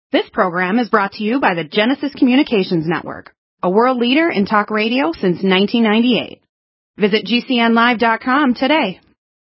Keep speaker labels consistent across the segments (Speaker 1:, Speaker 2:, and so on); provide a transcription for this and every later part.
Speaker 1: This program is brought to you by the Genesis Communications Network, a world leader in talk radio since 1998. Visit GCNlive.com today.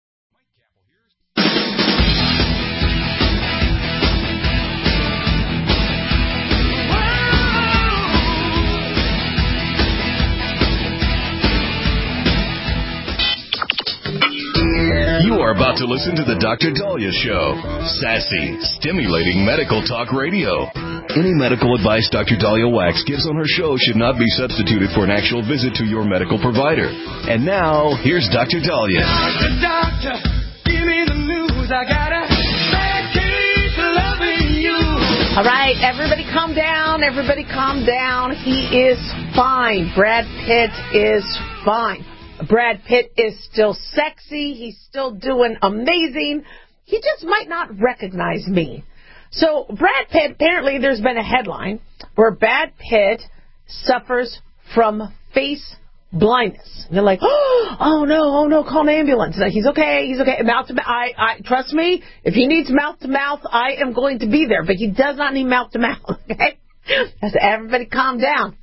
Speaker 2: You are about to listen to the Dr. Daliah Show. Sassy, stimulating medical talk radio. Any medical advice Dr. Daliah Wax gives on her show should not be substituted for an actual visit to your medical provider. And now, here's Dr. Daliah.
Speaker 3: Doctor, give me the news. I got a bad case of loving you.
Speaker 4: All right, everybody calm down. Everybody calm down. He is fine. Brad Pitt is fine. Brad Pitt is still sexy. He's still doing amazing. He just might not recognize me. So Brad Pitt, apparently there's been a headline where Brad Pitt suffers from face blindness. And they're like, oh no, call an ambulance. He's okay. Mouth to mouth. I trust me, if he needs mouth to mouth, I am going to be there. But he does not need mouth to mouth. Okay? So everybody calm down.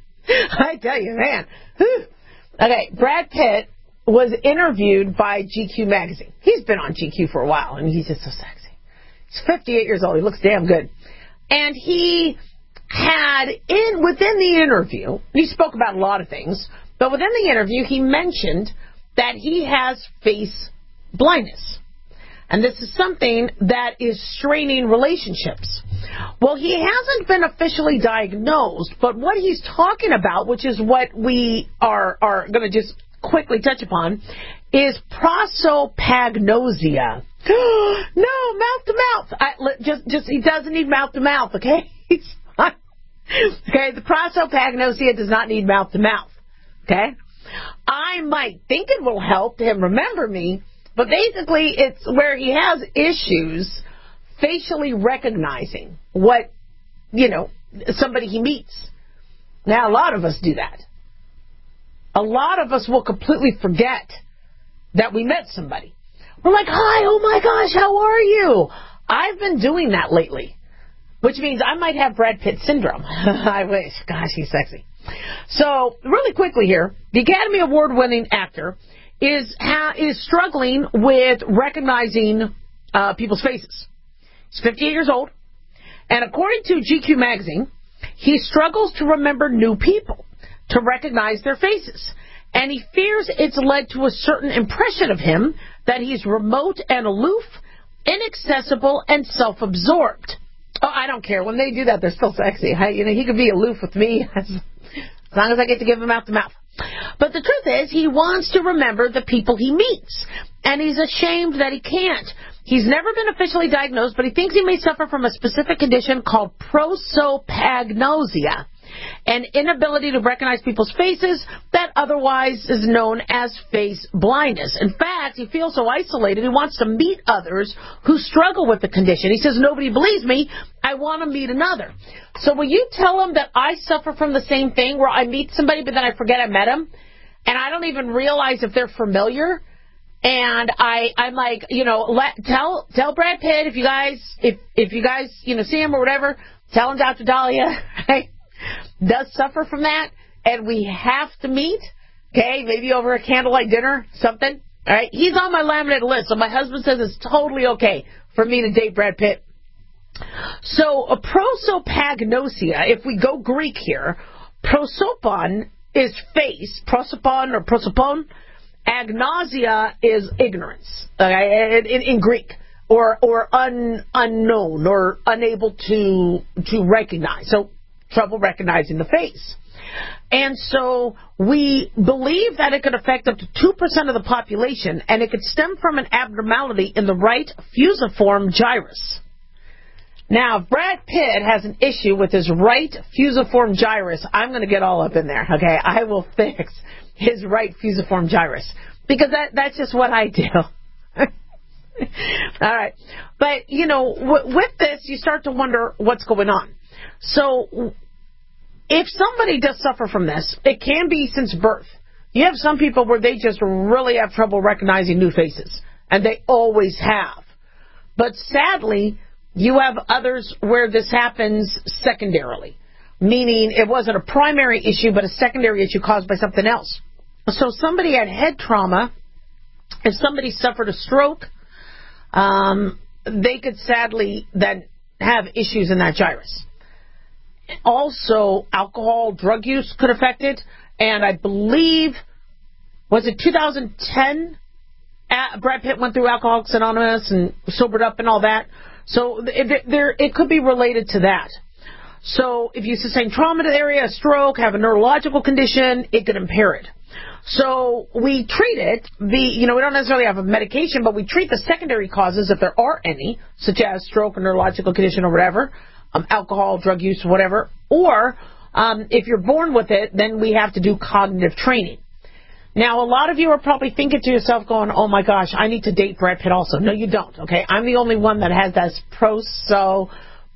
Speaker 4: I tell you, man. Whew. Okay, Brad Pitt was interviewed by GQ magazine. He's been on GQ for a while, and he's just so sexy. He's 58 years old. He looks damn good. And he had, within the interview, he spoke about a lot of things, but within the interview, he mentioned that he has face blindness. And this is something that is straining relationships. Well, he hasn't been officially diagnosed, but what he's talking about, which is what we are going to just quickly touch upon, is prosopagnosia. No, mouth to mouth. He doesn't need mouth to mouth, okay? He's fine. Okay, the prosopagnosia does not need mouth to mouth, okay? I might think it will help him remember me, but basically, it's where he has issues facially recognizing what, somebody he meets. Now, a lot of us do that. A lot of us will completely forget that we met somebody. We're like, hi, oh my gosh, how are you? I've been doing that lately, which means I might have Brad Pitt syndrome. I wish. Gosh, he's sexy. So, really quickly here, the Academy Award-winning actor is struggling with recognizing people's faces. He's 58 years old, and according to GQ magazine, he struggles to remember new people, to recognize their faces, and he fears it's led to a certain impression of him that he's remote and aloof, inaccessible, and self-absorbed. Oh, I don't care. When they do that, they're still sexy. He could be aloof with me as long as I get to give him mouth to mouth. But the truth is, he wants to remember the people he meets, and he's ashamed that he can't. He's never been officially diagnosed, but he thinks he may suffer from a specific condition called prosopagnosia, an inability to recognize people's faces that otherwise is known as face blindness. In fact, he feels so isolated, he wants to meet others who struggle with the condition. He says, nobody believes me, I want to meet another. So will you tell him that I suffer from the same thing, where I meet somebody, but then I forget I met him, and I don't even realize if they're familiar? And I'm like, tell Brad Pitt if you guys see him or whatever, tell him Dr. Daliah, right, does suffer from that, and we have to meet, okay, maybe over a candlelight dinner, something, all right? He's on my laminated list, so my husband says it's totally okay for me to date Brad Pitt. So a prosopagnosia, if we go Greek here, prosopon is face, prosopon or prosopon, agnosia is ignorance, okay, in Greek, or unknown, or unable to recognize, so trouble recognizing the face. And so we believe that it could affect up to 2% of the population, and it could stem from an abnormality in the right fusiform gyrus. Now, if Brad Pitt has an issue with his right fusiform gyrus, I'm going to get all up in there, okay? I will fix his right fusiform gyrus, because that's just what I do. All right. But, with this, you start to wonder what's going on. So if somebody does suffer from this, it can be since birth. You have some people where they just really have trouble recognizing new faces, and they always have. But sadly, You have others where this happens secondarily, meaning it wasn't a primary issue, but a secondary issue caused by something else. So somebody had head trauma. If somebody suffered a stroke, they could sadly then have issues in that gyrus. Also, alcohol, drug use could affect it. And I believe, was it 2010? Brad Pitt went through Alcoholics Anonymous and sobered up and all that. So it could be related to that. So if you sustain trauma to the area, a stroke, have a neurological condition, it could impair it. So we treat it. We don't necessarily have a medication, but we treat the secondary causes if there are any, such as stroke or neurological condition or whatever, alcohol, drug use, whatever. Or if you're born with it, then we have to do cognitive training. Now, a lot of you are probably thinking to yourself going, oh, my gosh, I need to date Brad Pitt also. No, you don't, okay? I'm the only one that has that prosopagnosia,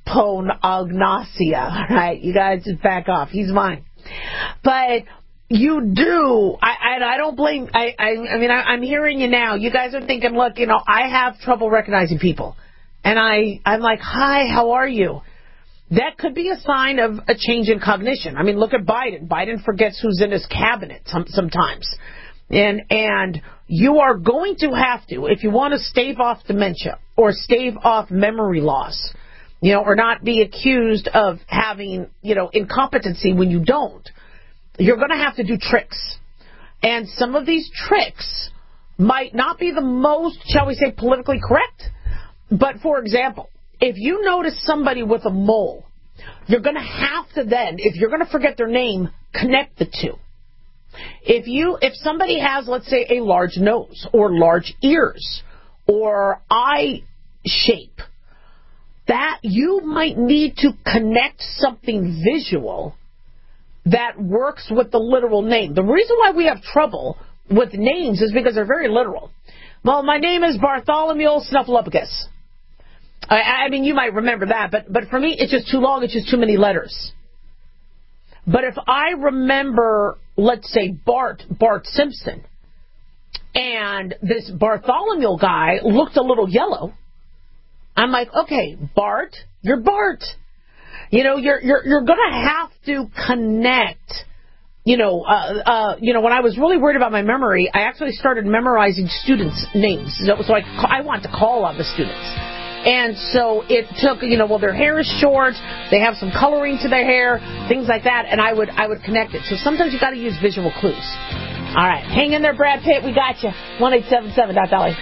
Speaker 4: right? You guys just back off. He's mine. But you do. I don't blame. I'm hearing you now. You guys are thinking, look, I have trouble recognizing people. And I'm like, hi, how are you? That could be a sign of a change in cognition. I mean, look at Biden. Biden forgets who's in his cabinet sometimes. And you are going to have to, if you want to stave off dementia or stave off memory loss, or not be accused of having, incompetency when you don't, you're going to have to do tricks. And some of these tricks might not be the most, shall we say, politically correct. But, for example, if you notice somebody with a mole, you're going to have to then, if you're going to forget their name, connect the two. If somebody has, let's say, a large nose or large ears or eye shape, that you might need to connect something visual that works with the literal name. The reason why we have trouble with names is because they're very literal. Well, my name is Bartholomew Snuffleupagus. I mean, you might remember that, but for me, it's just too long. It's just too many letters. But if I remember, let's say, Bart Simpson, and this Bartholomew guy looked a little yellow, I'm like, okay, Bart, you're Bart. You're going to have to connect. When I was really worried about my memory, I actually started memorizing students' names. So I want to call on the students. And so it took, their hair is short, they have some coloring to their hair, things like that, and I would connect it. So sometimes you got to use visual clues. All right, hang in there, Brad Pitt, we got you. 1-877-DOC.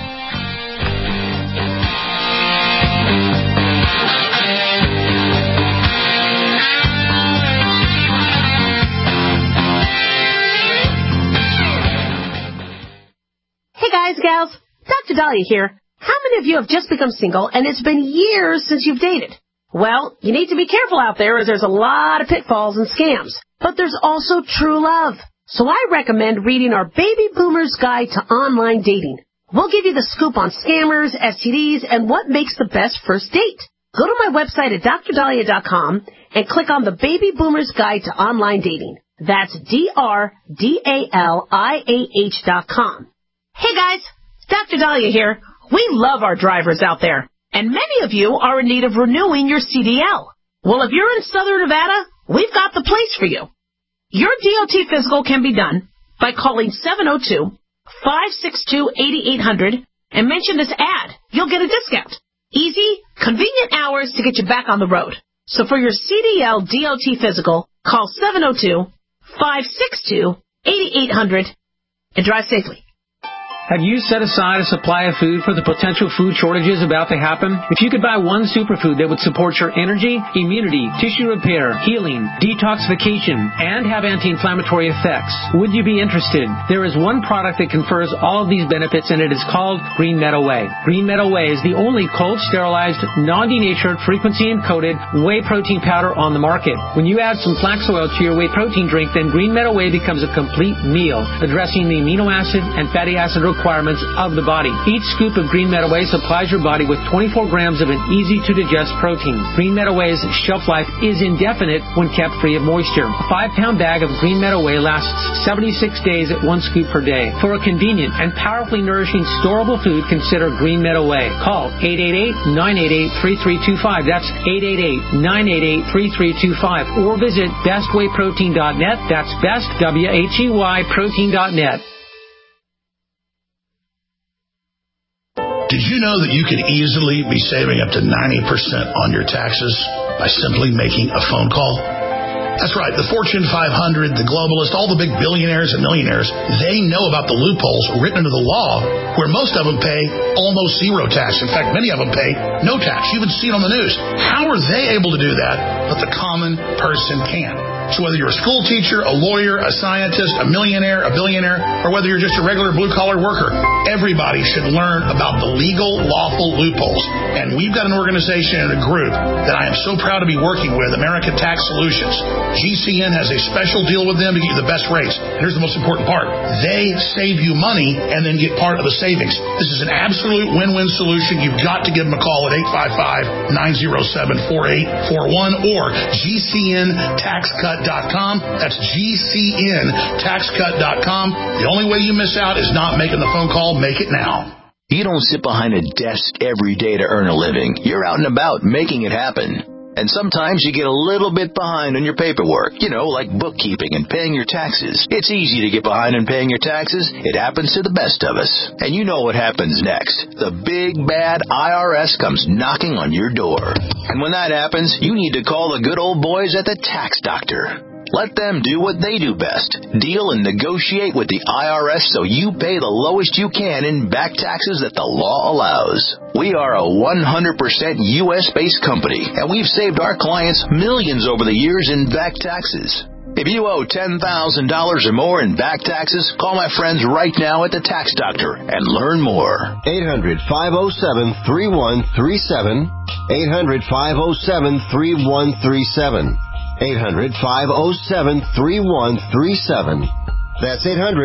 Speaker 5: Hey guys, gals, Dr. Dahlia here. How many of you have just become single and it's been years since you've dated? Well, you need to be careful out there as there's a lot of pitfalls and scams. But there's also true love. So I recommend reading our Baby Boomer's Guide to Online Dating. We'll give you the scoop on scammers, STDs, and what makes the best first date. Go to my website at drdahlia.com and click on the Baby Boomer's Guide to Online Dating. That's DRDALIAH.com. Hey guys, Dr. Dahlia here. We love our drivers out there, and many of you are in need of renewing your CDL. Well, if you're in Southern Nevada, we've got the place for you. Your DOT physical can be done by calling 702-562-8800 and mention this ad. You'll get a discount. Easy, convenient hours to get you back on the road. So for your CDL DOT physical, call 702-562-8800 and drive safely.
Speaker 6: Have you set aside a supply of food for the potential food shortages about to happen? If you could buy one superfood that would support your energy, immunity, tissue repair, healing, detoxification, and have anti-inflammatory effects, would you be interested? There is one product that confers all of these benefits, and it is called Green Meadow Whey. Green Meadow Whey is the only cold, sterilized, non-denatured, frequency-encoded whey protein powder on the market. When you add some flax oil to your whey protein drink, then Green Meadow Whey becomes a complete meal, addressing the amino acid and fatty acid requirements requirements of the body. Each scoop of Green Meadow Whey supplies your body with 24 grams of an easy-to-digest protein. Green Meadow Whey's shelf life is indefinite when kept free of moisture. A 5-pound bag of Green Meadow Whey lasts 76 days at 1 scoop per day. For a convenient and powerfully nourishing storable food, consider Green Meadow Whey. Call 888-988-3325. That's 888-988-3325. Or visit bestwayprotein.net. That's best, W-H-E-Y, protein.net.
Speaker 7: Did you know that you could easily be saving up to 90% on your taxes by simply making a phone call? That's right. The Fortune 500, the globalists, all the big billionaires and millionaires, they know about the loopholes written into the law where most of them pay almost zero tax. In fact, many of them pay no tax. You even see it on the news. How are they able to do that, but the common person can't? So whether you're a school teacher, a lawyer, a scientist, a millionaire, a billionaire, or whether you're just a regular blue-collar worker, everybody should learn about the legal, lawful loopholes. And we've got an organization and a group that I am so proud to be working with, American Tax Solutions. GCN has a special deal with them to get you the best rates. And here's the most important part. They save you money and then get part of the savings. This is an absolute win-win solution. You've got to give them a call at 855-907-4841 or GCNTaxCut.com. That's GCNTaxCut.com. The only way you miss out is not making the phone call. Make it now.
Speaker 2: You don't sit behind a desk every day to earn a living. You're out and about making it happen. And sometimes you get a little bit behind on your paperwork, like bookkeeping and paying your taxes. It's easy to get behind on paying your taxes. It happens to the best of us. And you know what happens next. The big, bad IRS comes knocking on your door. And when that happens, you need to call the good old boys at the Tax Doctor. Let them do what they do best. Deal and negotiate with the IRS so you pay the lowest you can in back taxes that the law allows. We are a 100% U.S.-based company, and we've saved our clients millions over the years in back taxes. If you owe $10,000 or more in back taxes, call my friends right now at the Tax Doctor and learn more.
Speaker 8: 800-507-3137. 800-507-3137. 800-507-3137. That's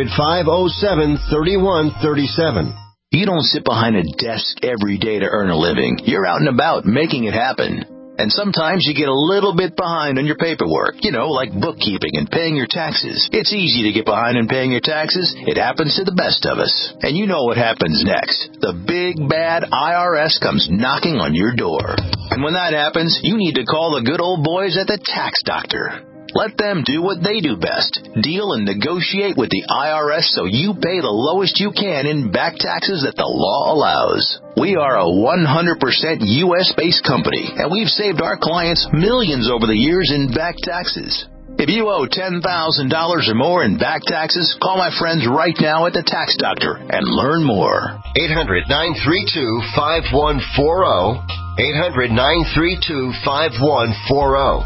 Speaker 8: 800-507-3137.
Speaker 2: You don't sit behind a desk every day to earn a living. You're out and about making it happen. And sometimes you get a little bit behind on your paperwork, like bookkeeping and paying your taxes. It's easy to get behind on paying your taxes. It happens to the best of us. And you know what happens next. The big, bad IRS comes knocking on your door. And when that happens, you need to call the good old boys at the Tax Doctor. Let them do what they do best. Deal and negotiate with the IRS so you pay the lowest you can in back taxes that the law allows. We are a 100% U.S.-based company, and we've saved our clients millions over the years in back taxes. If you owe $10,000 or more in back taxes, call my friends right now at the Tax Doctor and learn more.
Speaker 8: 800-932-5140. 800-932-5140.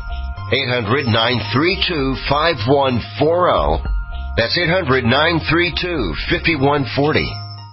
Speaker 8: 800-932-5140. That's 800-932-5140.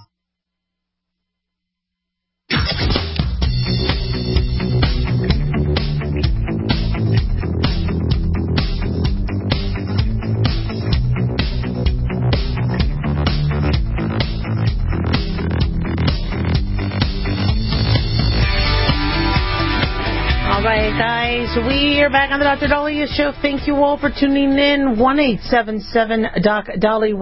Speaker 4: Guys, we are back on the Dr. Daliah Show. Thank you all for tuning in. 1-877-DOC-DALI,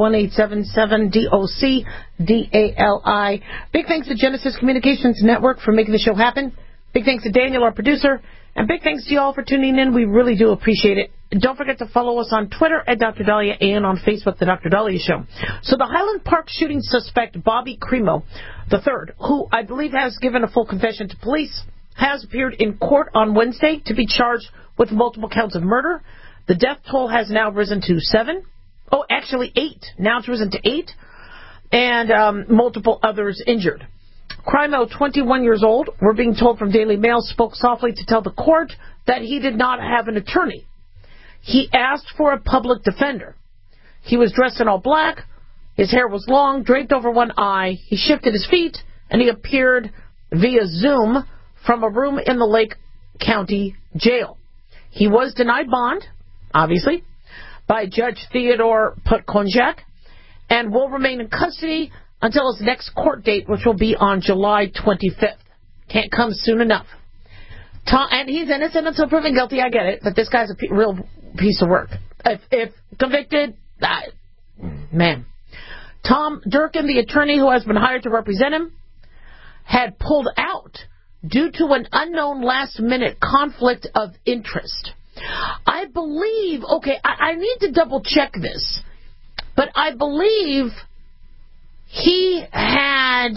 Speaker 4: 1-877-DOC-DALI. Big thanks to Genesis Communications Network for making the show happen. Big thanks to Daniel, our producer. And big thanks to you all for tuning in. We really do appreciate it. Don't forget to follow us on Twitter at Dr. Daliah and on Facebook, The Dr. Daliah Show. So the Highland Park shooting suspect, Bobby Crimo III, who I believe has given a full confession to police, has appeared in court on Wednesday to be charged with multiple counts of murder. The death toll has now risen to 7. Oh, actually 8. Now it's risen to 8. And multiple others injured. Crimo, 21 years old, we're being told from Daily Mail, spoke softly to tell the court that he did not have an attorney. He asked for a public defender. He was dressed in all black. His hair was long, draped over one eye. He shifted his feet, and he appeared via Zoom from a room in the Lake County Jail. He was denied bond, obviously, by Judge Theodore Putkonjak, and will remain in custody until his next court date, which will be on July 25th. Can't come soon enough. Tom, and he's innocent until proven guilty, I get it, but this guy's a real piece of work. If convicted, man. Tom Durkin, the attorney who has been hired to represent him, had pulled out due to an unknown last-minute conflict of interest. I believe, I need to double-check this, but I believe he had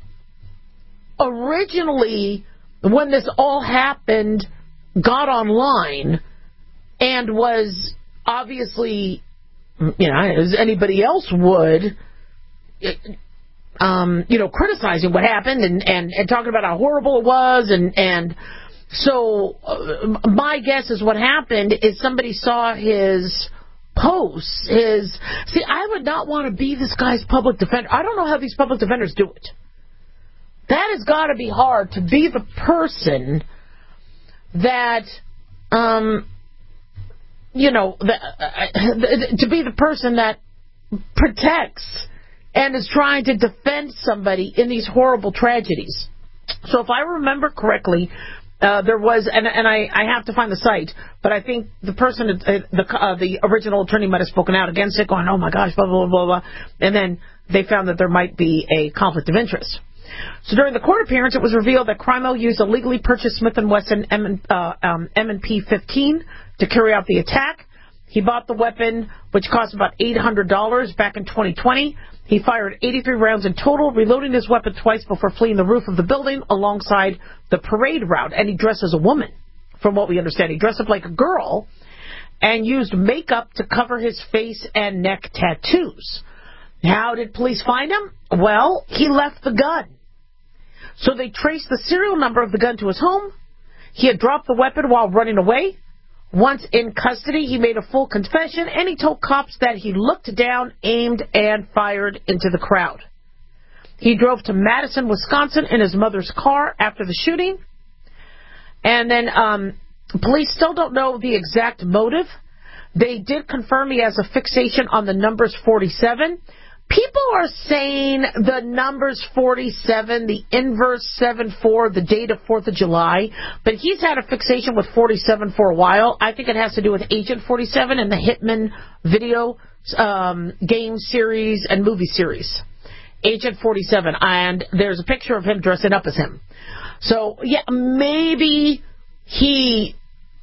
Speaker 4: originally, when this all happened, got online and was obviously, as anybody else would, criticizing what happened and talking about how horrible it was. And so my guess is what happened is somebody saw his posts. I would not want to be this guy's public defender. I don't know how these public defenders do it. That has got to be hard, to be the person that, to be the person that protects and is trying to defend somebody in these horrible tragedies. So if I remember correctly, there was, and I have to find the site, but I think the person, the original attorney might have spoken out against it, going, oh my gosh, blah, blah, blah, blah, and then they found that there might be a conflict of interest. So during the court appearance, it was revealed that Crimo used a legally purchased Smith & Wesson M&P 15 to carry out the attack. He bought the weapon, which cost about $800 back in 2020. He fired 83 rounds in total, reloading his weapon twice before fleeing the roof of the building alongside the parade route. And he dressed as a woman, from what we understand. He dressed up like a girl and used makeup to cover his face and neck tattoos. How did police find him? Well, he left the gun. So they traced the serial number of the gun to his home. He had dropped the weapon while running away. Once in custody, he made a full confession, and he told cops that he looked down, aimed, and fired into the crowd. He drove to Madison, Wisconsin in his mother's car after the shooting. And then police still don't know the exact motive. They did confirm he has a fixation on the numbers 47. People are saying the numbers 47, the inverse 74, the date of 4th of July, but he's had a fixation with 47 for a while. I think it has to do with Agent 47 and the Hitman video game series and movie series. Agent 47, and there's a picture of him dressing up as him. So, yeah, maybe he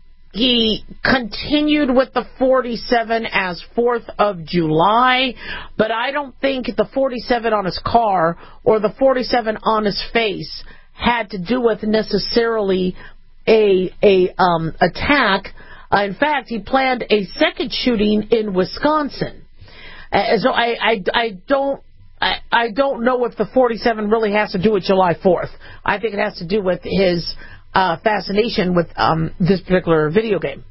Speaker 4: continued with the 47 as 4th of July, but I don't think the 47 on his car or the 47 on his face had to do with necessarily a attack. In fact, he planned a second shooting in Wisconsin. So I don't know if the 47 really has to do with July 4th. I think it has to do with his fascination with this particular video game.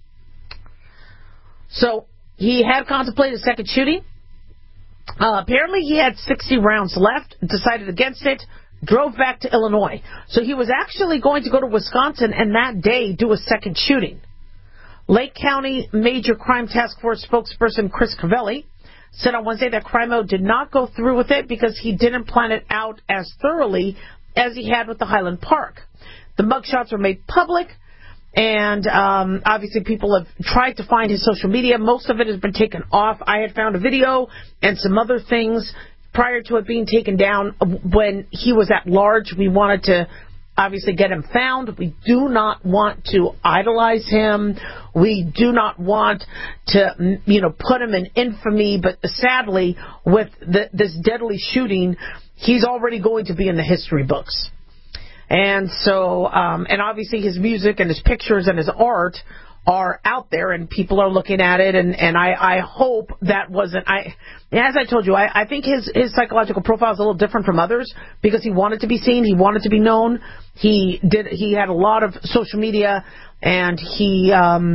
Speaker 4: So he had contemplated a second shooting. Apparently he had 60 rounds left, decided against it, drove back to Illinois. So he was actually going to go to Wisconsin and that day do a second shooting. Lake County Major Crime Task Force spokesperson Chris Crivelli said on Wednesday that Crimo did not go through with it because he didn't plan it out as thoroughly as he had with the Highland Park. The mugshots were made public, and obviously people have tried to find his social media. Most of it has been taken off. I had found a video and some other things prior to it being taken down when he was at large. We wanted to obviously get him found. We do not want to idolize him. We do not want to, put him in infamy. But sadly, with this deadly shooting, he's already going to be in the history books. And so, and obviously his music and his pictures and his art are out there and people are looking at it. And I hope that wasn't, as I told you, I think his psychological profile is a little different from others because he wanted to be seen. He wanted to be known. He had a lot of social media and he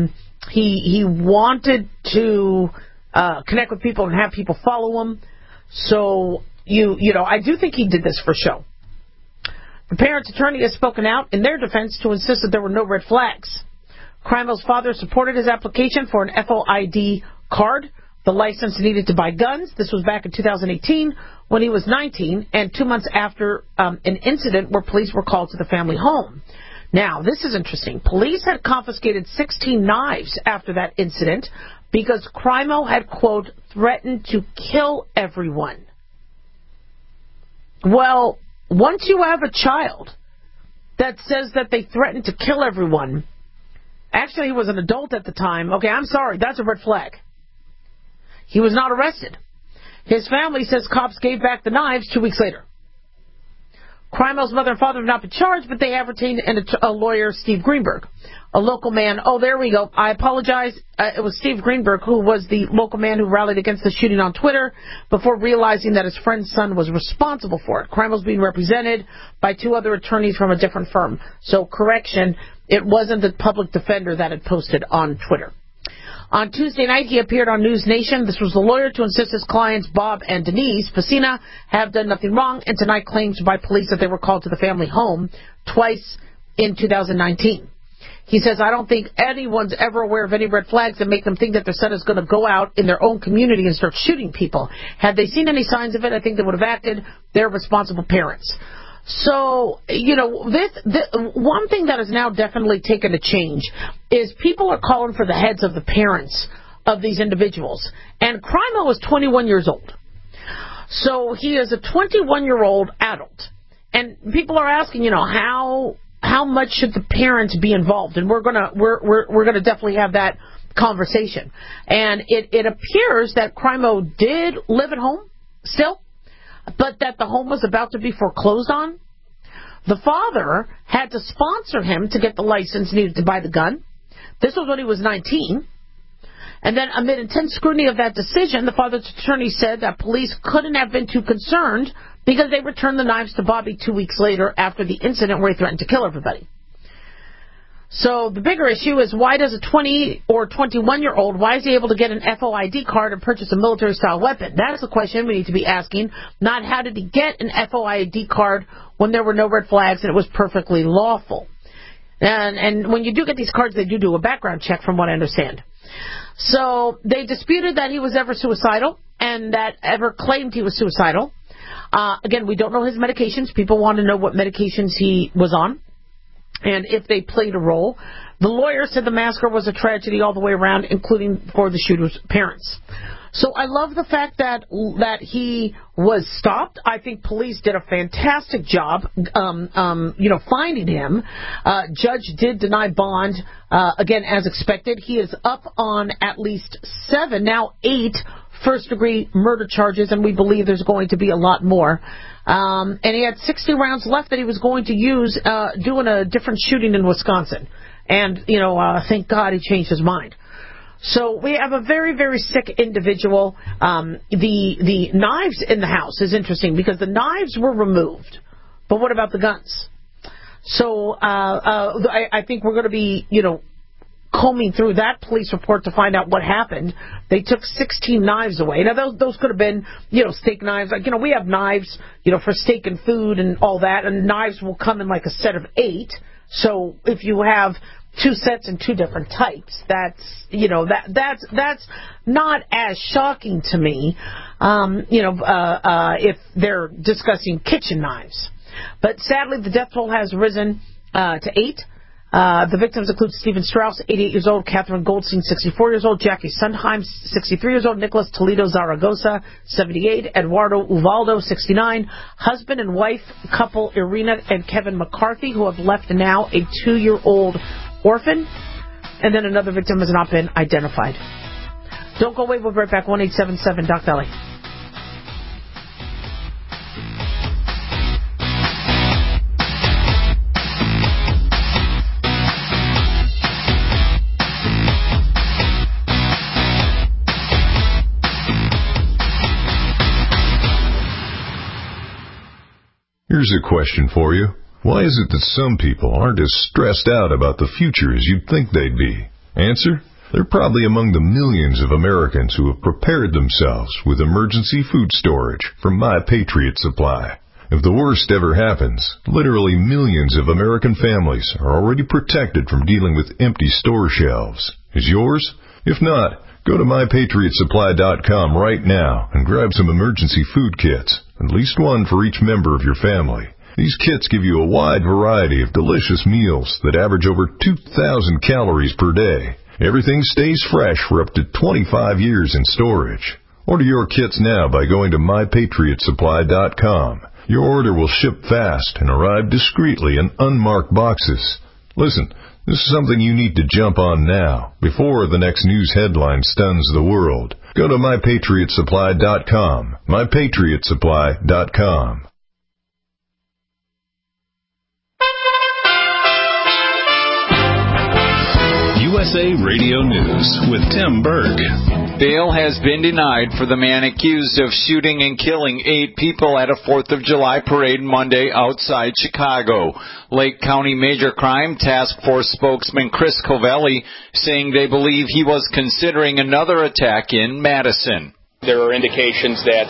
Speaker 4: wanted to, connect with people and have people follow him. So, I do think he did this for show. The parents' attorney has spoken out in their defense to insist that there were no red flags. Crimo's father supported his application for an FOID card the license needed to buy guns. This was back in 2018 when he was 19, and 2 months after an incident where police were called to the family home. Now, this is interesting. Police had confiscated 16 knives after that incident because Crimo had, quote, threatened to kill everyone. Well, once you have a child that says that they threatened to kill everyone, actually he was an adult at the time. Okay, I'm sorry, that's a red flag. He was not arrested. His family says cops gave back the knives 2 weeks later. Crimo's mother and father have not been charged, but they have retained a lawyer, Steve Greenberg, a local man. Oh, there we go. I apologize. It was Steve Greenberg, who was the local man who rallied against the shooting on Twitter before realizing that his friend's son was responsible for it. Crimo's being represented by 2 other attorneys from a different firm. So, correction, it wasn't the public defender that had posted on Twitter. On Tuesday night, he appeared on News Nation. This was the lawyer to insist his clients, Bob and Denise Pacina, have done nothing wrong, and tonight claims by police that they were called to the family home twice in 2019. He says, I don't think anyone's ever aware of any red flags that make them think that their son is going to go out in their own community and start shooting people. Had they seen any signs of it, I think they would have acted. They're responsible parents. So, you know, this one thing that has now definitely taken a change is people are calling for the heads of the parents of these individuals. And Crimo is 21 years old. So he is a 21-year-old adult. And people are asking, you know, how much should the parents be involved? And we're gonna definitely have that conversation. And it appears that Crimo did live at home still, but that the home was about to be foreclosed on. The father had to sponsor him to get the license needed to buy the gun. This was when he was 19. And then amid intense scrutiny of that decision, the father's attorney said that police couldn't have been too concerned because they returned the knives to Bobby 2 weeks later after the incident where he threatened to kill everybody. So the bigger issue is, why does a 20 or 21-year-old, why is he able to get an FOID card and purchase a military-style weapon? That's the question we need to be asking, not how did he get an FOID card when there were no red flags and it was perfectly lawful. And when you do get these cards, they do a background check from what I understand. So they disputed that he was ever suicidal and that ever claimed he was suicidal. Again, we don't know his medications. People want to know what medications he was on and if they played a role. The lawyer said the massacre was a tragedy all the way around, including for the shooter's parents. So I love the fact that he was stopped. I think police did a fantastic job, finding him. Judge did deny bond, again, as expected. He is up on at least 7, now 8 first-degree murder charges, and we believe there's going to be a lot more. And he had 60 rounds left that he was going to use doing a different shooting in Wisconsin. And, thank God he changed his mind. So we have a very, very sick individual. The knives in the house is interesting because the knives were removed. But what about the guns? So I think we're going to be, combing through that police report to find out what happened. They took 16 knives away. Now, those could have been, steak knives. Like, we have knives, for steak and food and all that, and knives will come in like a set of 8. So if you have 2 sets and 2 different types, that's not as shocking to me, if they're discussing kitchen knives. But sadly, the death toll has risen to 8. The victims include Stephen Strauss, 88 years old, Catherine Goldstein, 64 years old, Jackie Sondheim, 63 years old, Nicholas Toledo Zaragoza, 78, Eduardo Uvaldo, 69, husband and wife couple Irina and Kevin McCarthy, who have left now a 2-year-old orphan, and then another victim has not been identified. Don't go away, we'll be right back, 1-877 Doc Dali.
Speaker 9: Here's a question for you. Why is it that some people aren't as stressed out about the future as you'd think they'd be? Answer: they're probably among the millions of Americans who have prepared themselves with emergency food storage from My Patriot Supply. If the worst ever happens, literally millions of American families are already protected from dealing with empty store shelves. Is yours? If not, Go to MyPatriotSupply.com right now and grab some emergency food kits, at least one for each member of your family. These kits give you a wide variety of delicious meals that average over 2,000 calories per day. Everything stays fresh for up to 25 years in storage. Order your kits now by going to MyPatriotSupply.com. Your order will ship fast and arrive discreetly in unmarked boxes. Listen, this is something you need to jump on now, before the next news headline stuns the world. Go to MyPatriotSupply.com. MyPatriotSupply.com.
Speaker 2: USA Radio News with Tim Berg.
Speaker 10: Bail has been denied for the man accused of shooting and killing 8 people at a 4th of July parade Monday outside Chicago. Lake County Major Crime Task Force spokesman Chris Covelli saying they believe he was considering another attack in Madison.
Speaker 11: There are indications that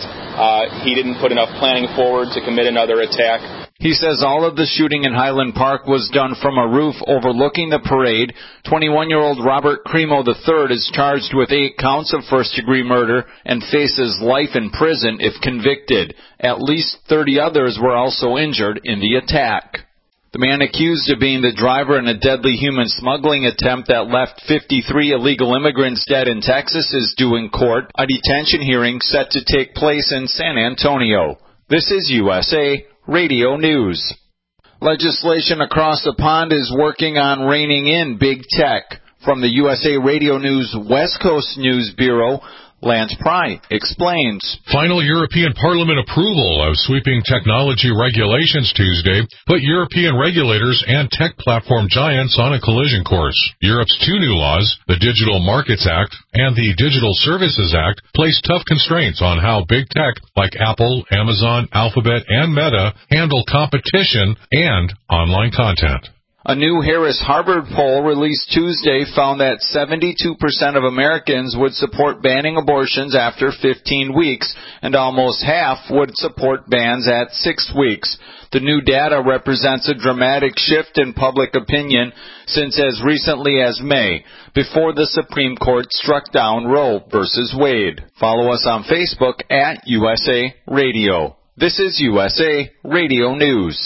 Speaker 11: he didn't put enough planning forward to commit another attack.
Speaker 10: He says all of the shooting in Highland Park was done from a roof overlooking the parade. 21-year-old Robert Cremo III is charged with 8 counts of first-degree murder and faces life in prison if convicted. At least 30 others were also injured in the attack. The man accused of being the driver in a deadly human smuggling attempt that left 53 illegal immigrants dead in Texas is due in court, a detention hearing set to take place in San Antonio. This is USA Radio News. Legislation across the pond is working on reining in big tech. From the USA Radio News West Coast News Bureau, Lance Pry explains.
Speaker 12: Final European Parliament approval of sweeping technology regulations Tuesday put European regulators and tech platform giants on a collision course. Europe's 2 new laws, the Digital Markets Act and the Digital Services Act, place tough constraints on how big tech like Apple, Amazon, Alphabet, and Meta handle competition and online content.
Speaker 10: A new Harris-Harvard poll released Tuesday found that 72% of Americans would support banning abortions after 15 weeks, and almost half would support bans at 6 weeks. The new data represents a dramatic shift in public opinion since as recently as May, before the Supreme Court struck down Roe v. Wade. Follow us on Facebook at USA Radio. This is USA Radio News.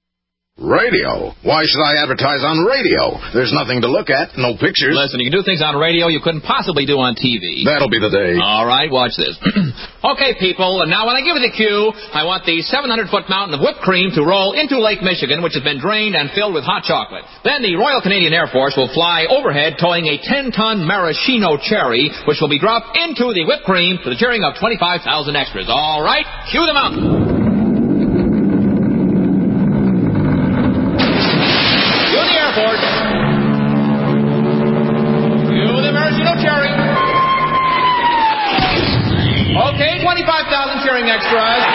Speaker 13: Radio? Why should I advertise on radio? There's nothing to look at, no pictures.
Speaker 14: Listen, you can do things on radio you couldn't possibly do on TV.
Speaker 13: That'll be the day.
Speaker 14: All right, watch this. Okay, people, and now when I give you the cue, I want the 700-foot mountain of whipped cream to roll into Lake Michigan, which has been drained and filled with hot chocolate. Then the Royal Canadian Air Force will fly overhead towing a 10-ton maraschino cherry, which will be dropped into the whipped cream to the cheering of 25,000 extras. All right, cue the mountain. Okay, 25,000 cheering extras.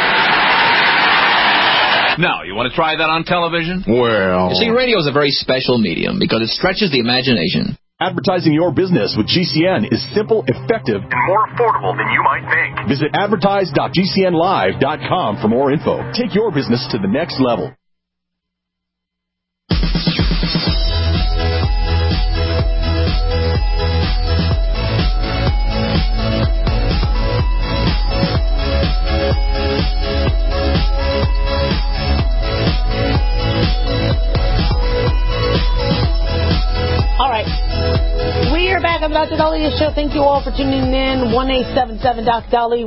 Speaker 15: Now, you want to try that on television?
Speaker 13: Well...
Speaker 14: You see, radio is a very special medium because it stretches the imagination.
Speaker 16: Advertising your business with GCN is simple, effective, and more affordable than you might think. Visit advertise.gcnlive.com for more info. Take your business to the next level.
Speaker 4: Back on the Dr. Dahlia Show. Thank you all for tuning in. 1-877 Dr. Dali,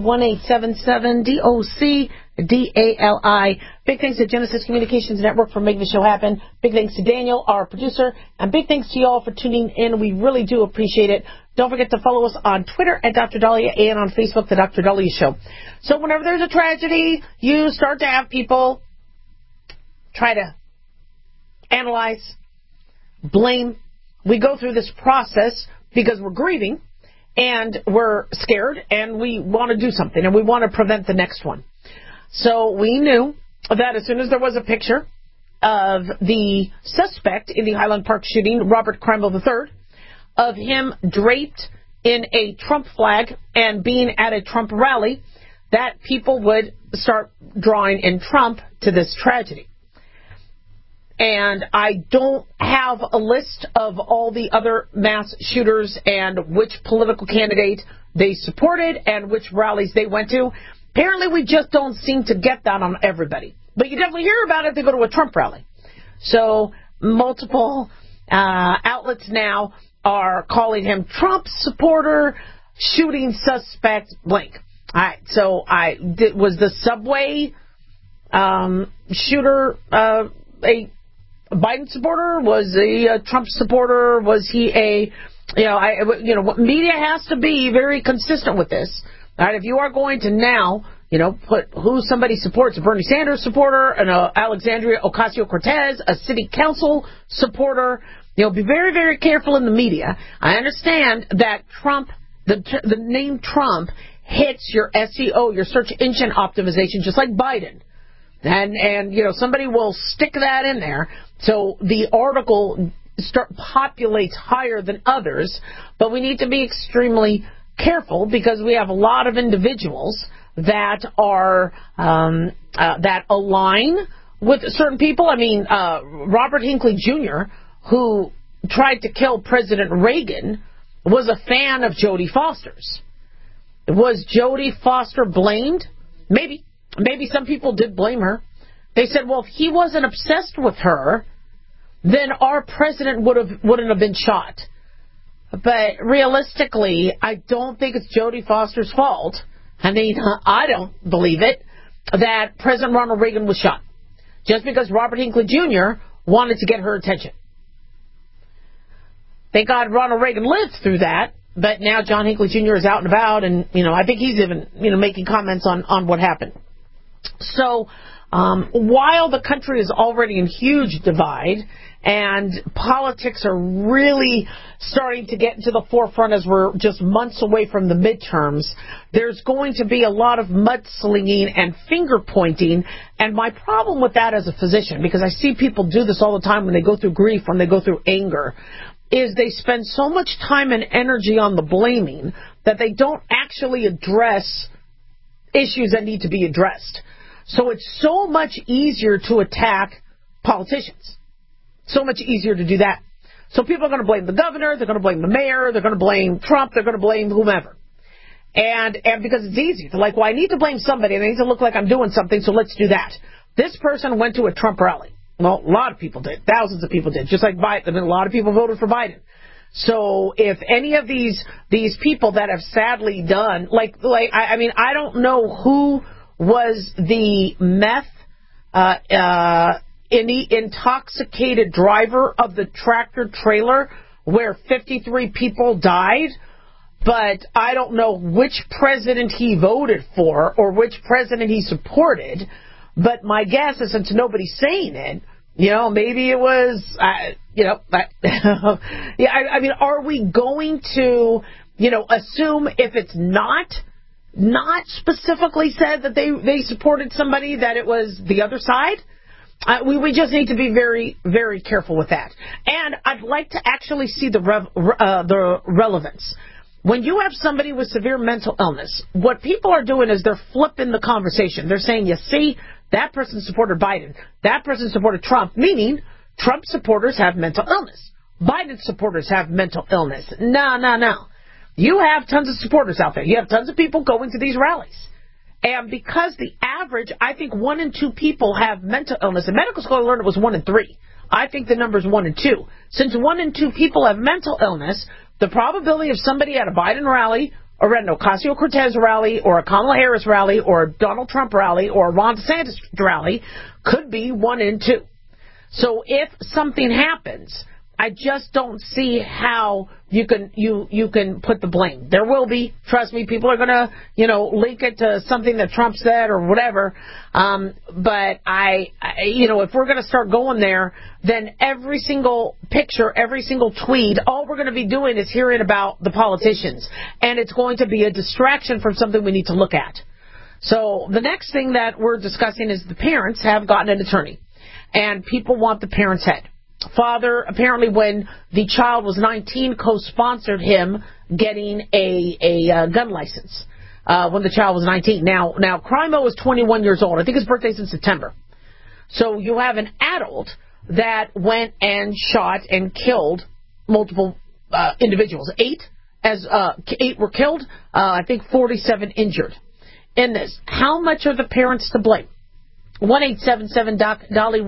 Speaker 4: 1-877-DOC-DALI. Big thanks to Genesis Communications Network for making the show happen. Big thanks to Daniel, our producer, and big thanks to you all for tuning in. We really do appreciate it. Don't forget to follow us on Twitter at Dr. Dahlia and on Facebook, The Dr. Dahlia Show. So whenever there's a tragedy, you start to have people try to analyze, blame. We go through this process because we're grieving and we're scared and we want to do something and we want to prevent the next one. So we knew that as soon as there was a picture of the suspect in the Highland Park shooting, Robert Cremo III, of him draped in a Trump flag and being at a Trump rally, that people would start drawing in Trump to this tragedy. And I don't have a list of all the other mass shooters and which political candidate they supported and which rallies they went to. Apparently, we just don't seem to get that on everybody. But you definitely hear about it if they go to a Trump rally. So multiple outlets now are calling him Trump supporter, shooting suspect, blank. All right, so was the Subway shooter a Biden supporter? Was he a Trump supporter? Was he media has to be very consistent with this. All right, if you are going to now, put who somebody supports, a Bernie Sanders supporter, an Alexandria Ocasio-Cortez, a city council supporter, be very, very careful in the media. I understand that Trump, the name Trump hits your SEO, your search engine optimization, just like Biden. And somebody will stick that in there. So the article populates higher than others, but we need to be extremely careful because we have a lot of individuals that are that align with certain people. I mean, Robert Hinckley Jr., who tried to kill President Reagan, was a fan of Jodie Foster's. Was Jodie Foster blamed? Maybe. Maybe some people did blame her. They said, well, if he wasn't obsessed with her, then our president wouldn't have been shot. But realistically, I don't think it's Jodie Foster's fault. I mean, I don't believe it, that President Ronald Reagan was shot. Just because Robert Hinckley Jr. wanted to get her attention. Thank God Ronald Reagan lived through that. But now John Hinckley Jr. is out and about, and, I think he's even, making comments on what happened. So, while the country is already in huge divide, and politics are really starting to get into the forefront as we're just months away from the midterms, there's going to be a lot of mudslinging and finger-pointing, and my problem with that as a physician, because I see people do this all the time when they go through grief, when they go through anger, is they spend so much time and energy on the blaming that they don't actually address issues that need to be addressed. So it's so much easier to attack politicians. So much easier to do that. So people are going to blame the governor, they're going to blame the mayor, they're going to blame Trump, they're going to blame whomever. And because it's easy. They're like, well, I need to blame somebody and I need to look like I'm doing something, so let's do that. This person went to a Trump rally. Well, a lot of people did. Thousands of people did. Just like Biden. I mean, a lot of people voted for Biden. So if any of these people that have sadly done, I don't know who was the meth intoxicated driver of the tractor trailer where 53 people died, but I don't know which president he voted for or which president he supported. But my guess is, since nobody's saying it, maybe it was, are we going to, assume if it's not specifically said that they supported somebody, that it was the other side? We just need to be very, very careful with that. And I'd like to actually see the relevance. When you have somebody with severe mental illness, what people are doing is they're flipping the conversation. They're saying, you see, that person supported Biden. That person supported Trump, meaning Trump supporters have mental illness. Biden supporters have mental illness. No. You have tons of supporters out there. You have tons of people going to these rallies. And because the average, I think 1 in 2 people have mental illness. In medical school, I learned it was 1 in 3. I think the number is 1 in 2. Since 1 in 2 people have mental illness, the probability of somebody at a Biden rally or at an Ocasio-Cortez rally or a Kamala Harris rally or a Donald Trump rally or a Ron DeSantis rally could be 1 in 2. So if something happens, I just don't see how you can put the blame. There will be, trust me, people are going to, link it to something that Trump said or whatever. But if we're going to start going there, then every single picture, every single tweet, all we're going to be doing is hearing about the politicians. And it's going to be a distraction from something we need to look at. So the next thing that we're discussing is the parents have gotten an attorney. And people want the parent's head. Father, apparently when the child was 19, co-sponsored him getting a gun license when the child was 19. Now, Crimo is 21 years old. I think his birthday's in September. So you have an adult that went and shot and killed multiple individuals. 8 were killed. I think 47 injured in this. How much are the parents to blame? 1-877-DOC-DOLLY,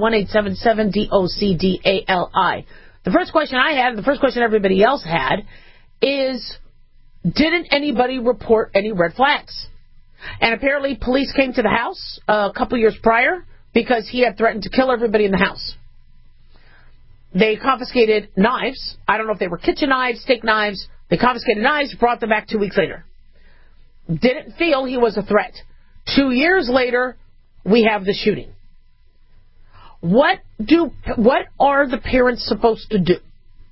Speaker 4: 1-877-DOCDALI. The first question I had, and the first question everybody else had, is didn't anybody report any red flags? And apparently police came to the house a couple years prior because he had threatened to kill everybody in the house. They confiscated knives. I don't know if they were kitchen knives, steak knives. They confiscated knives, brought them back 2 weeks later. Didn't feel he was a threat. 2 years later, we have the shooting. What are the parents supposed to do?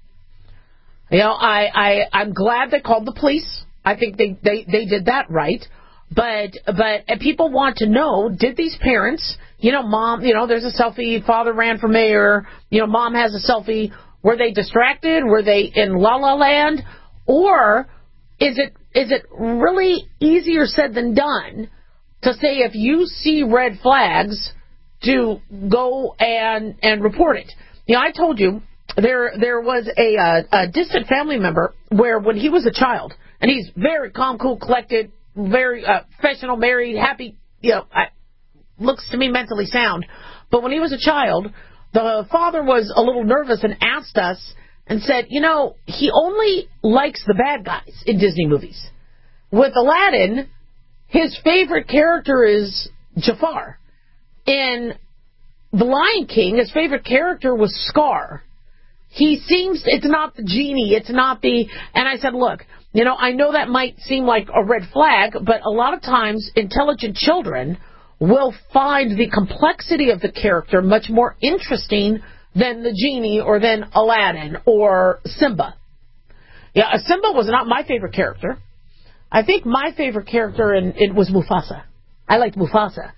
Speaker 4: You know, I'm glad they called the police. I think they did that right. But people want to know, did these parents, mom, there's a selfie, father ran for mayor, mom has a selfie. Were they distracted? Were they in La La Land? Or is it really easier said than done to say if you see red flags, to go and report it? I told you there was a distant family member where when he was a child, and he's very calm, cool, collected, very professional, married, happy, looks to me mentally sound. But when he was a child, the father was a little nervous and asked us and said, he only likes the bad guys in Disney movies. With Aladdin, his favorite character is Jafar. In The Lion King, his favorite character was Scar. It's not the genie, it's not the... And I said, look, I know that might seem like a red flag, but a lot of times intelligent children will find the complexity of the character much more interesting than the genie or than Aladdin or Simba. Yeah, Simba was not my favorite character. I think my favorite character it was Mufasa. I liked Mufasa.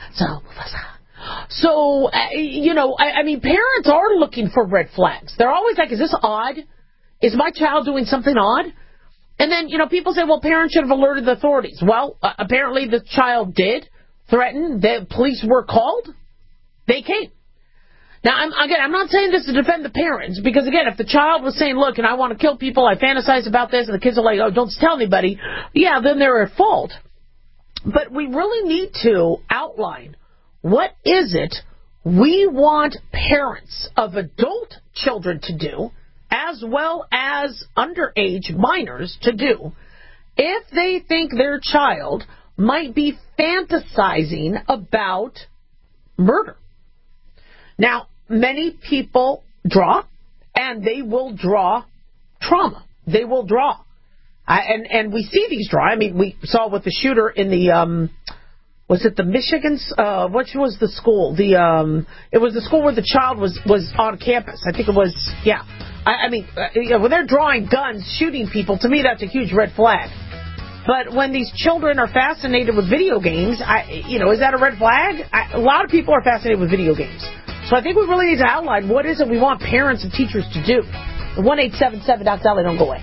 Speaker 4: So, I mean, parents are looking for red flags. They're always like, is this odd? Is my child doing something odd? And then, people say, well, parents should have alerted the authorities. Well, apparently the child did threaten. The police were called. They came. Now, I'm not saying this to defend the parents, because, again, if the child was saying, look, and I want to kill people, I fantasize about this, and the kids are like, oh, don't tell anybody, yeah, then they're at fault. But we really need to outline what is it we want parents of adult children to do, as well as underage minors to do, if they think their child might be fantasizing about murder. Now, many people draw, and they will draw trauma. They will draw. And we see these draw. I mean, we saw with the shooter in the... was it the Michigan's? Which was the school? It was the school where the child was on campus. I think it was. Yeah. I mean, when they're drawing guns, shooting people, to me that's a huge red flag. But when these children are fascinated with video games, is that a red flag? A lot of people are fascinated with video games. So I think we really need to outline what is it we want parents and teachers to do. 1-877-DOC-DOLLY, don't go away.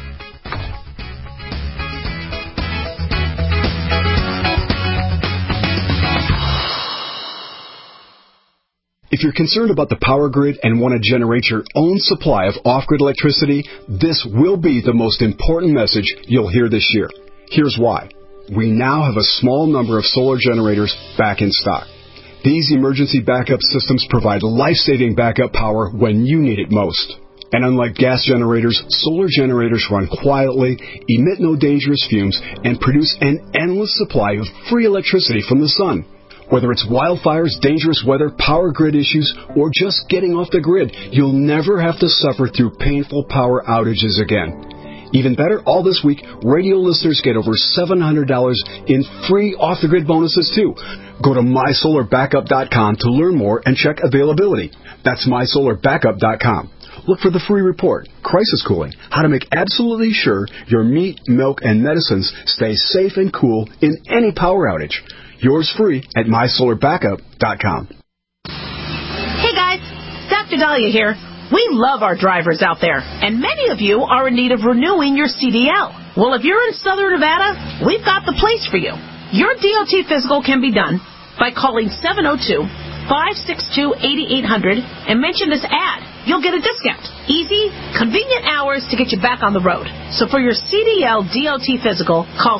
Speaker 17: If you're concerned about the power grid and want to generate your own supply of off-grid electricity, this will be the most important message you'll hear this year. Here's why. We now have a small number of solar generators back in stock. These emergency backup systems provide life-saving backup power when you need it most. And unlike gas generators, solar generators run quietly, emit no dangerous fumes, and produce an endless supply of free electricity from the sun. Whether it's wildfires, dangerous weather, power grid issues, or just getting off the grid, you'll never have to suffer through painful power outages again. Even better, all this week, radio listeners get over $700 in free off-the-grid bonuses, too. Go to mysolarbackup.com to learn more and check availability. That's mysolarbackup.com. Look for the free report, Crisis Cooling, how to make absolutely sure your meat, milk, and medicines stay safe and cool in any power outage. Yours free at mysolarbackup.com.
Speaker 5: Hey guys, Dr. Dahlia here. We love our drivers out there, and many of you are in need of renewing your CDL. Well, if you're in Southern Nevada, we've got the place for you. Your DOT physical can be done by calling 562-8800 and mention this ad. You'll get a discount. Easy, convenient hours to get you back on the road. So for your CDL DOT physical, call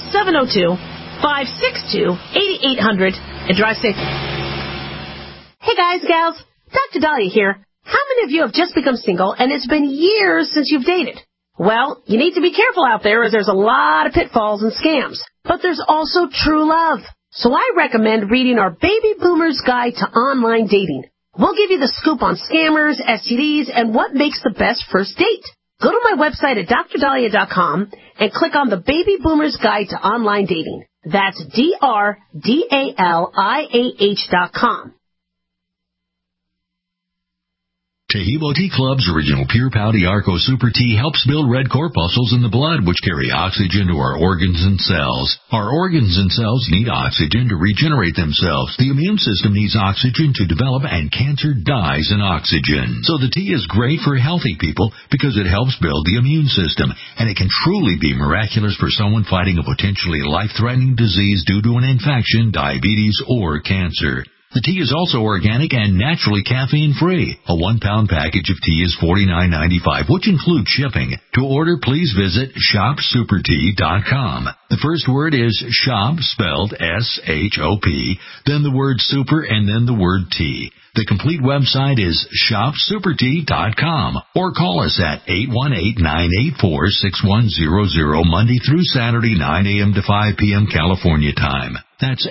Speaker 5: 702-562-8800 and drive safe. Hey guys, gals, Dr. Dahlia here. How many of you have just become single and it's been years since you've dated? Well, you need to be careful out there as there's a lot of pitfalls and scams. But there's also true love. So I recommend reading our Baby Boomer's Guide to Online Dating. We'll give you the scoop on scammers, STDs, and what makes the best first date. Go to my website at drdahlia.com and click on the Baby Boomer's Guide to Online Dating. That's DRDALIAH.com.
Speaker 18: Tahibo Tea Club's original Pure Pouty Arco Super Tea helps build red corpuscles in the blood, which carry oxygen to our organs and cells. Our organs and cells need oxygen to regenerate themselves. The immune system needs oxygen to develop, and cancer dies in oxygen. So the tea is great for healthy people because it helps build the immune system, and it can truly be miraculous for someone fighting a potentially life-threatening disease due to an infection, diabetes, or cancer. The tea is also organic and naturally caffeine-free. A 1-pound package of tea is $49.95, which includes shipping. To order, please visit shopsupertea.com. The first word is shop, spelled S-H-O-P, then the word super, and then the word tea. The complete website is shopsupertea.com, or call us at 818-984-6100, Monday through Saturday, 9 a.m. to 5 p.m. California time. That's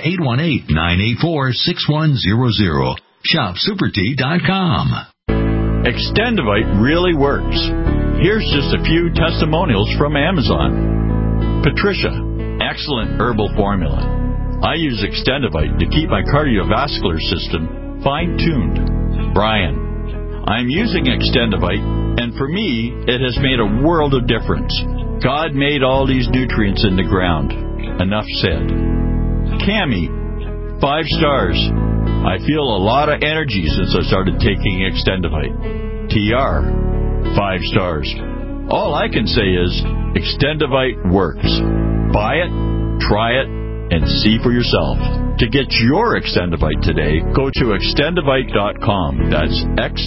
Speaker 18: 818-984-6100. ShopSuperTea.com.
Speaker 19: Extendivite really works. Here's just a few testimonials from Amazon. Patricia, excellent herbal formula. I use Extendivite to keep my cardiovascular system fine-tuned. Brian, I'm using Extendivite, and for me, it has made a world of difference. God made all these nutrients in the ground. Enough said. Cammie, 5 stars. I feel a lot of energy since I started taking Extendivite. TR, 5 stars. All I can say is Extendivite works. Buy it, try it, and see for yourself. To get your Extendivite today, go to extendivite.com. That's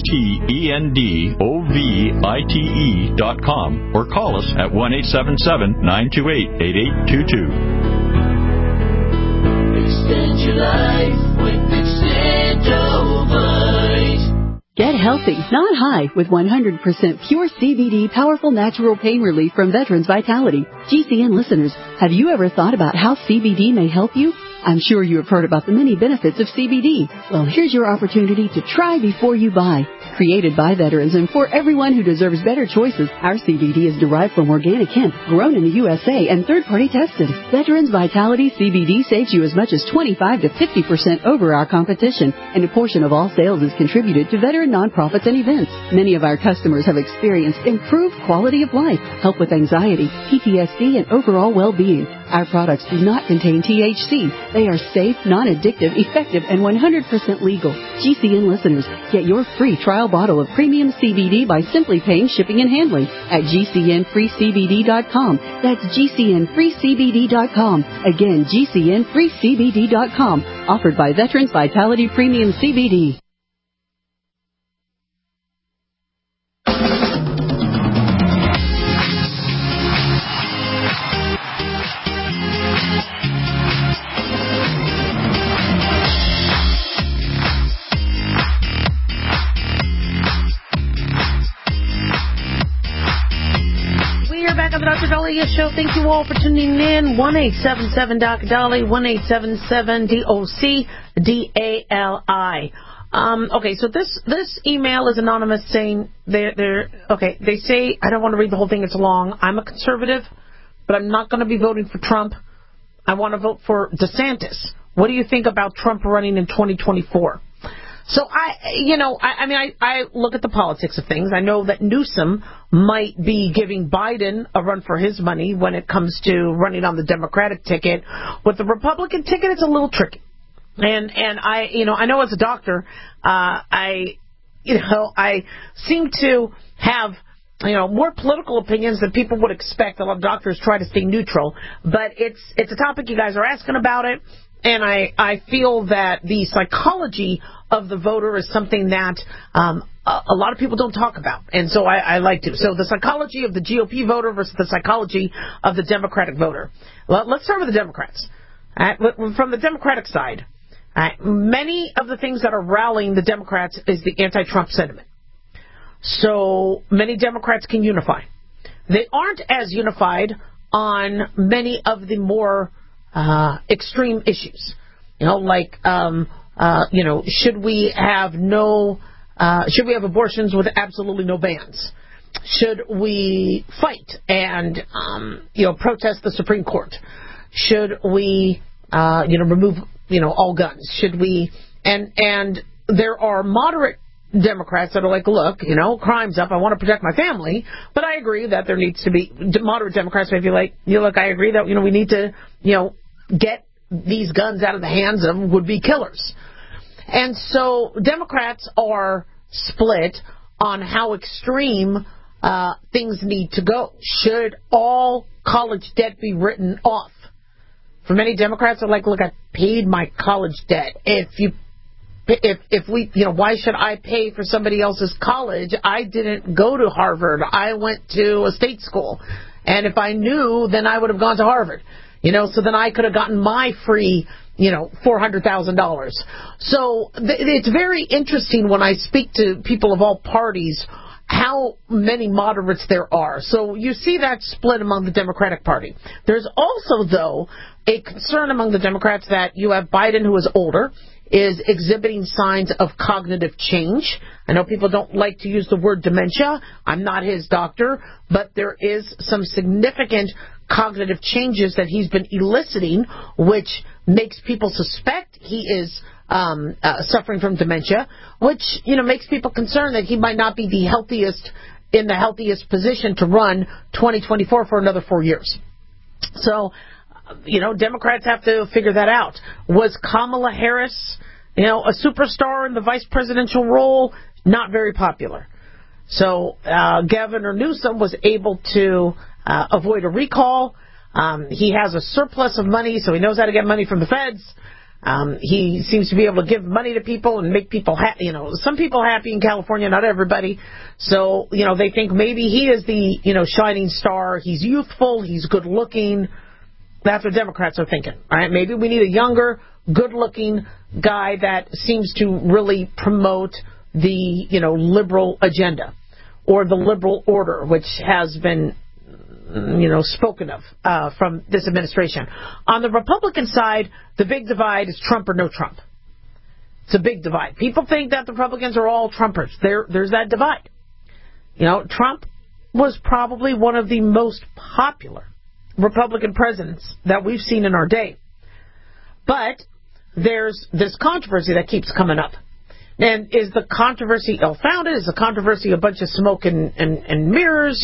Speaker 19: XTENDOVITE.com, or call us at 1-877-928-8822.
Speaker 3: Extend your life with Extendovite.
Speaker 20: Get healthy, not high, with 100% pure CBD powerful natural pain relief from Veterans Vitality. GCN listeners, have you ever thought about how CBD may help you? I'm sure you have heard about the many benefits of CBD. Well, here's your opportunity to try before you buy. Created by veterans and for everyone who deserves better choices, our CBD is derived from organic hemp, grown in the USA, and third-party tested. Veterans Vitality CBD saves you as much as 25 to 50% over our competition, and a portion of all sales is contributed to veteran nonprofits and events. Many of our customers have experienced improved quality of life, help with anxiety, PTSD, and overall well-being. Our products do not contain THC. They are safe, non-addictive, effective, and 100% legal. GCN listeners, get your free trial bottle of premium CBD by simply paying shipping and handling at GCNFreeCBD.com. That's GCNFreeCBD.com. Again, GCNFreeCBD.com. Offered by Veterans Vitality Premium CBD.
Speaker 4: On the Dr. Dahlia Show. Thank you all for tuning in. 1-877-Dr. 1-877-DOC-DALI. Okay, so this email is anonymous saying they say, I don't want to read the whole thing, it's long. I'm a conservative, but I'm not going to be voting for Trump. I want to vote for DeSantis. What do you think about Trump running in 2024? So I look at the politics of things. I know that Newsom might be giving Biden a run for his money when it comes to running on the Democratic ticket. With the Republican ticket, it's a little tricky. And I know as a doctor, I seem to have more political opinions than people would expect. A lot of doctors try to stay neutral, but it's a topic you guys are asking about it. And I feel that the psychology of the voter is something that a lot of people don't talk about, and so I like to. So the psychology of the GOP voter versus the psychology of the Democratic voter. Well, let's start with the Democrats. From the Democratic side, many of the things that are rallying the Democrats is the anti-Trump sentiment. So many Democrats can unify. They aren't as unified on many of the more extreme issues. Like should we have abortions with absolutely no bans? Should we fight and protest the Supreme Court? Should we remove all guns? Should we and there are moderate Democrats that are like, look, crime's up. I want to protect my family, but I agree that there needs to be moderate Democrats may be like, look, I agree that we need to get these guns out of the hands of would-be killers. And so Democrats are split on how extreme things need to go. Should all college debt be written off? For many Democrats are like, look, I paid my college debt. If we, why should I pay for somebody else's college? I didn't go to Harvard. I went to a state school. And if I knew, then I would have gone to Harvard. So then I could have gotten my free, $400,000. So it's very interesting when I speak to people of all parties how many moderates there are. So you see that split among the Democratic Party. There's also, though, a concern among the Democrats that you have Biden, who is older, is exhibiting signs of cognitive change. I know people don't like to use the word dementia. I'm not his doctor, but there is some significant cognitive changes that he's been eliciting, which makes people suspect he is suffering from dementia, which makes people concerned that he might not be in the healthiest position to run 2024 for another 4 years. So, Democrats have to figure that out. Was Kamala Harris, a superstar in the vice presidential role? Not very popular. So Governor Newsom was able to avoid a recall. He has a surplus of money, so he knows how to get money from the feds. He seems to be able to give money to people and make people happy. Some people happy in California, not everybody. So, they think maybe he is the, shining star. He's youthful. He's good looking. That's what Democrats are thinking. All right, maybe we need a younger, good-looking guy that seems to really promote the, liberal agenda or the liberal order, which has been, spoken of from this administration. On the Republican side, the big divide is Trump or no Trump. It's a big divide. People think that the Republicans are all Trumpers. There's that divide. Trump was probably one of the most popular Republican presidents that we've seen in our day. But there's this controversy that keeps coming up. And is the controversy ill-founded? Is the controversy a bunch of smoke and mirrors?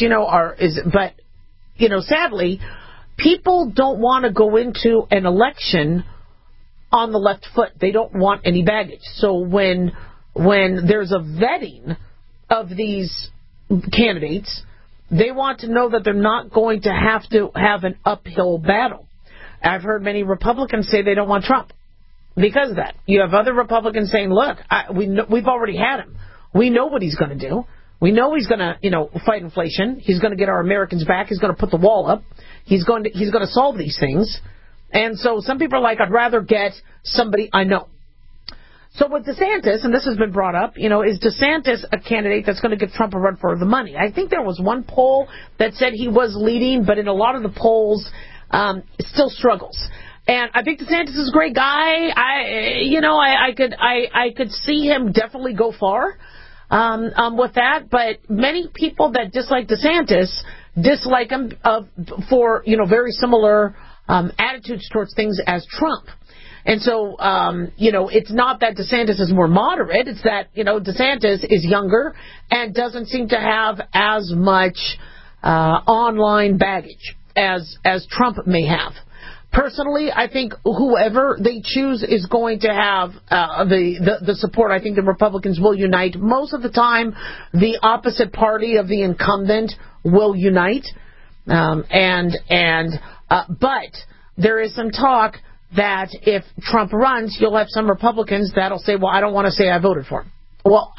Speaker 4: Sadly, people don't want to go into an election on the left foot. They don't want any baggage. So when there's a vetting of these candidates, they want to know that they're not going to have an uphill battle. I've heard many Republicans say they don't want Trump because of that. You have other Republicans saying, look, we've already had him. We know what he's going to do. We know he's going to, fight inflation. He's going to get our Americans back. He's going to put the wall up. He's going to solve these things. And so some people are like, I'd rather get somebody I know. So with DeSantis, and this has been brought up, is DeSantis a candidate that's going to give Trump a run for the money? I think there was one poll that said he was leading, but in a lot of the polls, it still struggles. And I think DeSantis is a great guy. I could see him definitely go far with that. But many people that dislike DeSantis dislike him for very similar attitudes towards things as Trump. And so, it's not that DeSantis is more moderate. It's that, DeSantis is younger and doesn't seem to have as much online baggage as Trump may have. Personally, I think whoever they choose is going to have the support. I think the Republicans will unite. Most of the time, the opposite party of the incumbent will unite. But there is some talk that if Trump runs, you'll have some Republicans that'll say, well, I don't want to say I voted for him. Well,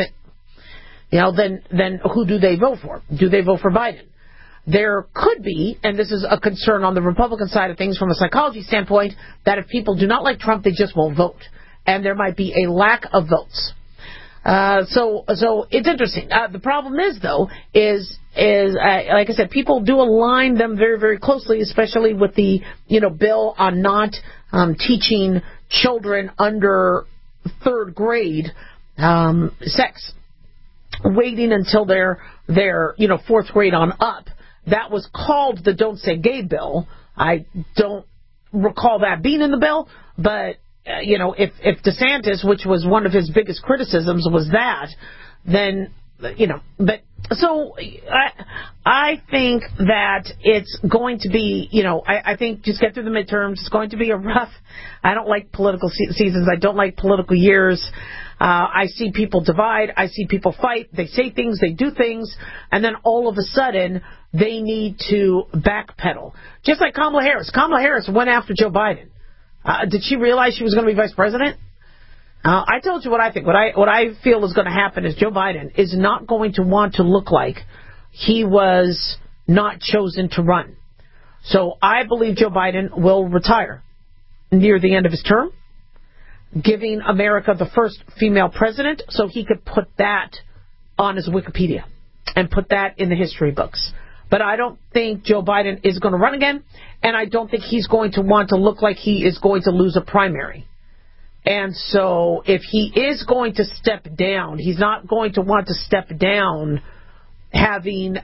Speaker 4: then who do they vote for? Do they vote for Biden? There could be, and this is a concern on the Republican side of things from a psychology standpoint, that if people do not like Trump, they just won't vote. And there might be a lack of votes. So it's interesting. The problem is, though, is like I said, people do align them very, very closely, especially with the, bill on not teaching children under third grade sex, waiting until they're fourth grade on up. That was called the Don't Say Gay bill. I don't recall that being in the bill, but if DeSantis, which was one of his biggest criticisms, was that, then but so I think that it's going to be, I think just get through the midterms. It's going to be a rough. I don't like political seasons. I don't like political years. I see people divide. I see people fight. They say things. They do things. And then all of a sudden, they need to backpedal. Just like Kamala Harris. Kamala Harris went after Joe Biden. Did she realize she was going to be vice president? I told you what I think. What I feel is going to happen is Joe Biden is not going to want to look like he was not chosen to run. So I believe Joe Biden will retire near the end of his term, giving America the first female president so he could put that on his Wikipedia and put that in the history books. But I don't think Joe Biden is going to run again, and I don't think he's going to want to look like he is going to lose a primary. And so if he is going to step down, he's not going to want to step down having,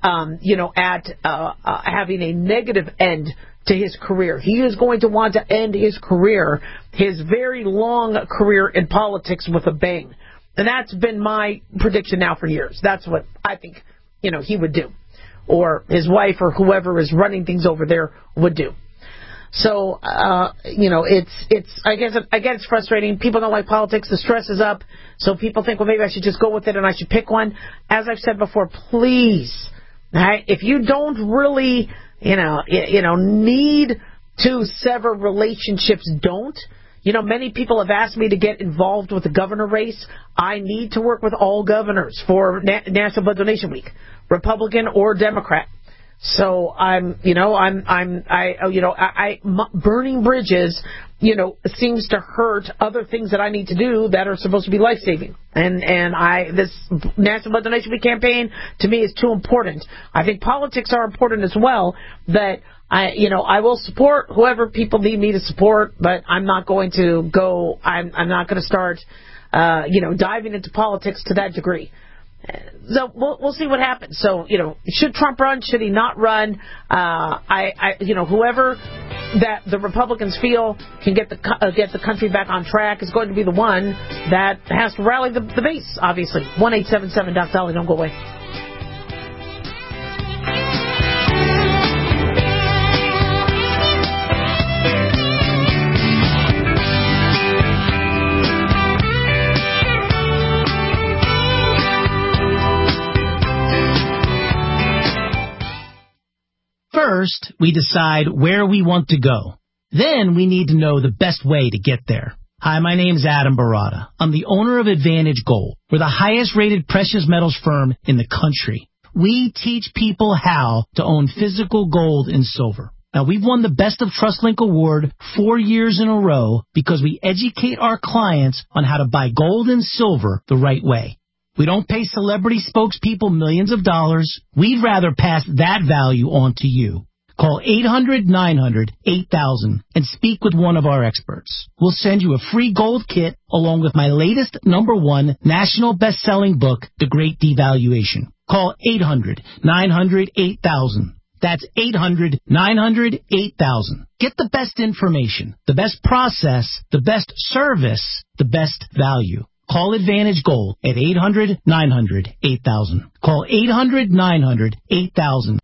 Speaker 4: having a negative end to his career. He is going to want to end his career, his very long career in politics, with a bang. And that's been my prediction now for years. That's what I think, he would do, or his wife or whoever is running things over there would do. So, it's I guess it's frustrating. People don't like politics. The stress is up. So people think, well, maybe I should just go with it and I should pick one. As I've said before, please, right, if you don't really, need to sever relationships, don't. Many people have asked me to get involved with the governor race. I need to work with all governors for National Blood Donation Week, Republican or Democrat. So burning bridges, seems to hurt other things that I need to do that are supposed to be life-saving. And this National Blood Donation Week campaign, to me, is too important. I think politics are important as well, but I will support whoever people need me to support, but I'm not going to go, I'm not going to start, diving into politics to that degree. So we'll see what happens. So, should Trump run? Should he not run? Whoever that the Republicans feel can get the country back on track is going to be the one that has to rally the base, obviously. 1-877-DOC-DOLLY. Don't go away.
Speaker 21: First, we decide where we want to go. Then we need to know the best way to get there. Hi, my name is Adam Barada. I'm the owner of Advantage Gold. We're the highest rated precious metals firm in the country. We teach people how to own physical gold and silver. Now, we've won the Best of TrustLink Award 4 years in a row because we educate our clients on how to buy gold and silver the right way. We don't pay celebrity spokespeople millions of dollars. We'd rather pass that value on to you. Call 800-900-8000 and speak with one of our experts. We'll send you a free gold kit along with my latest #1 national best-selling book, The Great Devaluation. Call 800-900-8000. That's 800-900-8000. Get the best information, the best process, the best service, the best value. Call Advantage Gold at 800-900-8000. Call 800-900-8000.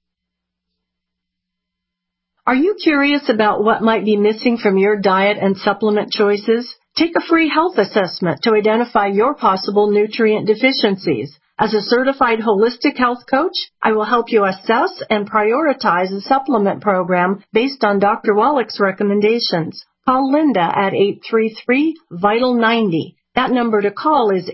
Speaker 22: Are you curious about what might be missing from your diet and supplement choices? Take a free health assessment to identify your possible nutrient deficiencies. As a certified holistic health coach, I will help you assess and prioritize a supplement program based on Dr. Wallach's recommendations. Call Linda at 833-VITAL-90. That number to call is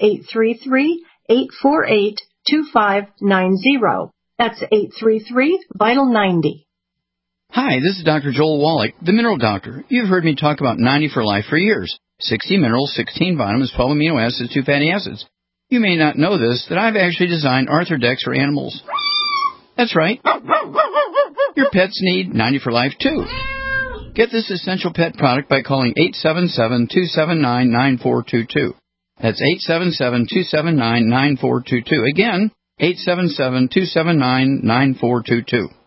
Speaker 22: 833-848-2590. That's 833-VITAL-90.
Speaker 1: Hi, this is Dr. Joel Wallach, the Mineral Doctor. You've heard me talk about 90 for Life for years. 60 minerals, 16 vitamins, 12 amino acids, 2 fatty acids. You may not know this, that I've actually designed Arthrodex for animals. That's right. Your pets need 90 for Life, too. Get this essential pet product by calling 877-279-9422. That's 877-279-9422. Again, 877-279-9422.